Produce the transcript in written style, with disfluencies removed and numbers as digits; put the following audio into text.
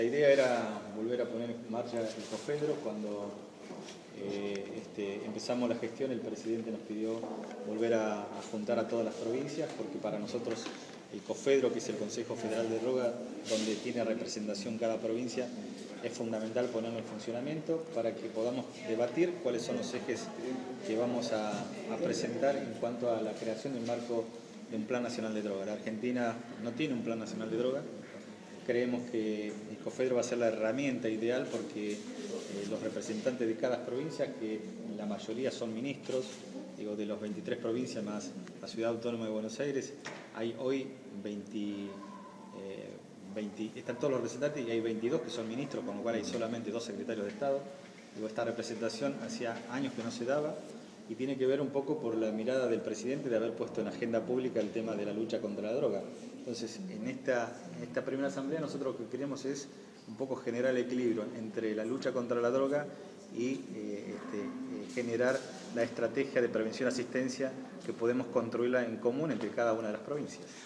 La idea era volver a poner en marcha el COFEDRO. Cuando empezamos la gestión, el presidente nos pidió volver a juntar a todas las provincias, porque para nosotros el COFEDRO, que es el Consejo Federal de Drogas, donde tiene representación cada provincia, es fundamental ponerlo en funcionamiento para que podamos debatir cuáles son los ejes que vamos a presentar en cuanto a la creación del marco de un Plan Nacional de Drogas. La Argentina no tiene un Plan Nacional de Drogas. Creemos que el COFEDRO va a ser la herramienta ideal porque los representantes de cada provincia, que la mayoría son ministros, de los 23 provincias más la Ciudad Autónoma de Buenos Aires, hay hoy están todos los representantes y hay 22 que son ministros, con lo cual hay solamente 2 secretarios de Estado. Esta representación hacía años que no se daba y tiene que ver un poco por la mirada del presidente de haber puesto en agenda pública el tema de la lucha contra la droga. Entonces, en esta primera asamblea nosotros lo que queremos es un poco generar el equilibrio entre la lucha contra la droga y generar la estrategia de prevención y asistencia que podemos construirla en común entre cada una de las provincias.